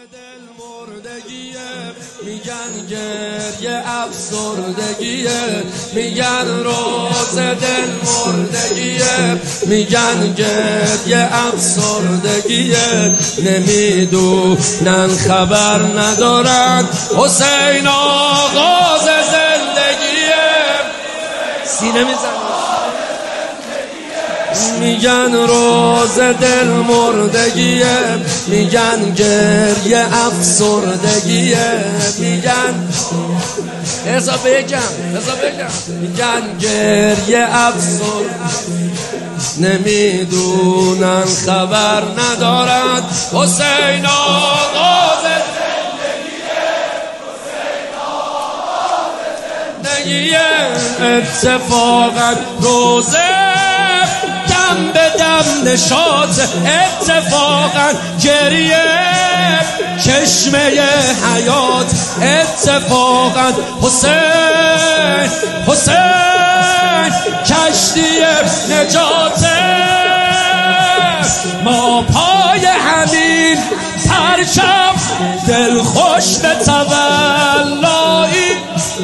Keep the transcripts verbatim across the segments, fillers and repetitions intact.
دل مردگیه، میگن گریه افسردگیه، میگن روز دل مردگیه، میگن گریه افسردگیه، نمیدونن خبر ندارن حسین آغاز زندگیه. سینه میزن میگن روز دل مردگیه، میگن گریه افسردگیه، میگن بذار بگم بذار بگم میگن گریه افسردگیه، نمیدونن خبر ندارن حسین آغاز زندگیه، حسین آغاز زندگیه. اتفاقا روزه دم به دم نشاط، اتفاقا گریه چشمه حیات، اتفاقا حسین حسین کشتی نجات. ما پای همین پرچم دل خوش به تولایی،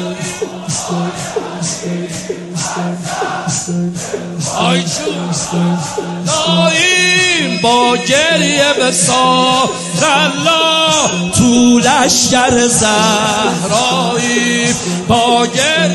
آی چون داییم با گریه به سارالله، تو لشکر زهرایی با گریه.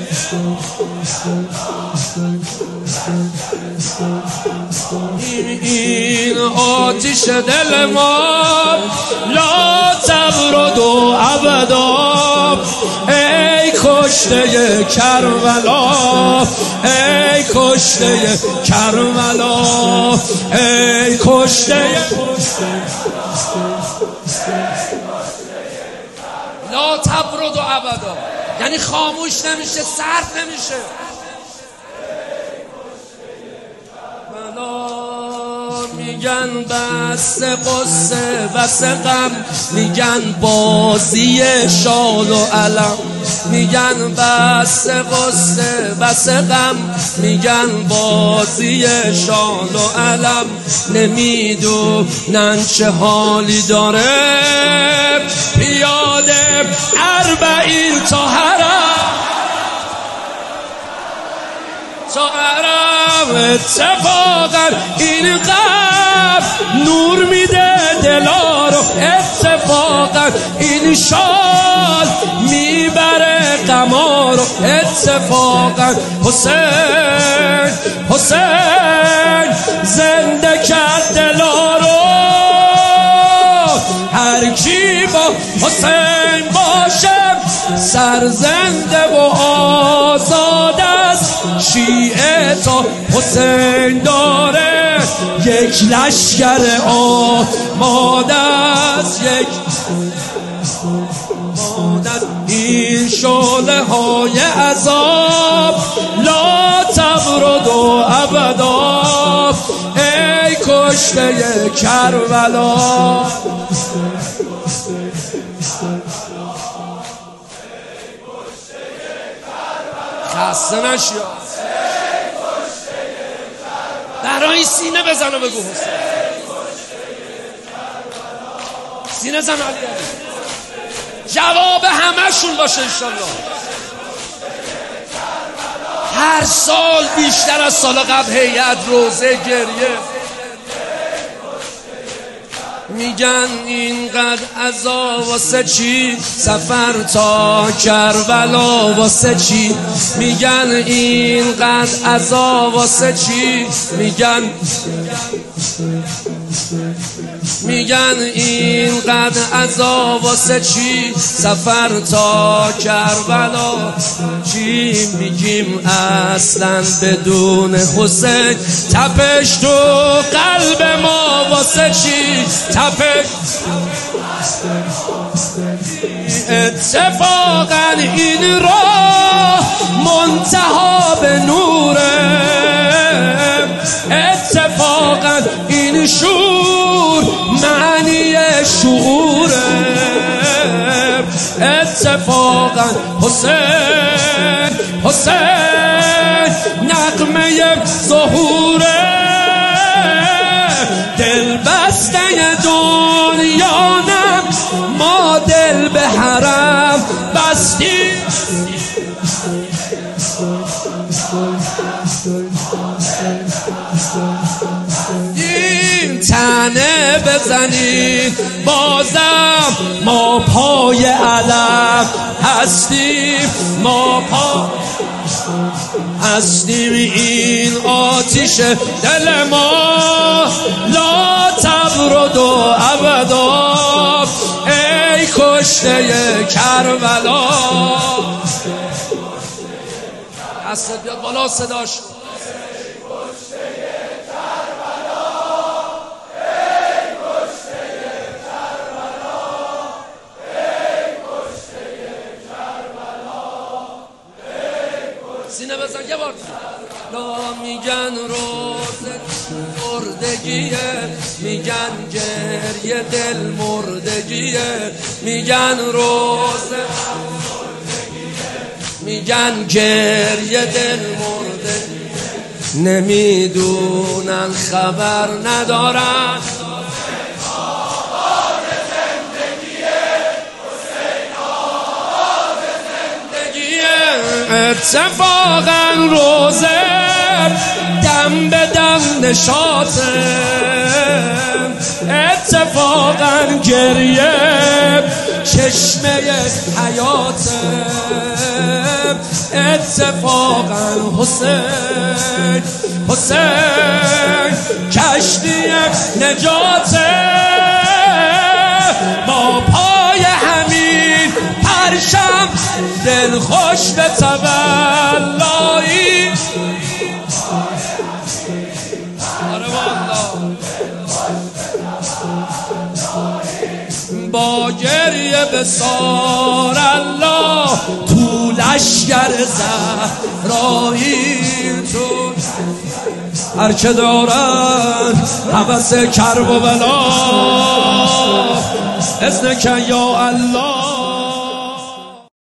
این آتش دل ما لا تبرد و ابدا، ای کشته کربلا، ای کشته کربلا، ای کشته لا تبرد و ابدا، یعنی خاموش نمیشه، سرد نمیشه. میگن بس قصه بس غم، میگن بازی شال و علم، میگن بس قصه بس غم، میگن بازی شال و علم، نمیدونن چه حالی داره پیاده اربعین تا حرم، تا حرم. اتفاقا این قلب نور میده دلا رو، اتفاقا این شال میبره غما رو، اتفاقا حسین حسین زنده کرد دلا رو. هر کی با حسین باشه سرزنده و آزاد است، شیعه تا حسین داره یک لشکر آماده است، یک آماده است. این شعله های عذاب لا تبرد و ابدا، ای کشته کربلا. خسته نشی برای سینه بزن و بگو حسین، سینه زن علی علی، جواب همشون باشه انشالله. هر سال بیشتر از سال قبل هیئت روزه گریه، میگن اینقدر عذاب واسه چی، سفر تا کربلا واسه چی، میگن اینقدر عذاب واسه چی، میگن میگن اینقدر عذاب واسه چی، سفر تا کربلا چی، میگیم اصلا بدون حسین تپش تو قلب ما واسه چی، تپش. اتفاقا این راه منتها به نوره، اتفاقا این شور معنی شعوره، اتفاقا حسین حسین نغمه ظهوره، دل بسته دنیا نم ننه بزنید بازم ما پای علم هستیم، ما پا هستیم، این آتیش دل ما لا تبرد و ابدا. ای کشته کربلا، دستت بیاد بالا صداش. سینه بزن یه بار. لا میگن روز مردگیه، میگن گریه دل مردگیه، میگن روز میگن گریه دل مردگیه، نمیدونن خبر ندارن اتفاقا روزه دم به دم نشاطه، اتفاقا گریه چشمه حیاته، اتفاقا حسین حسین کشتی نجاته. ما پای همین پرشم دل خوش به تولایی، با گریه به سار الله تو لشگر زهرایی، تو هر که دارن هوس کرب و بلا اذنک یا الله.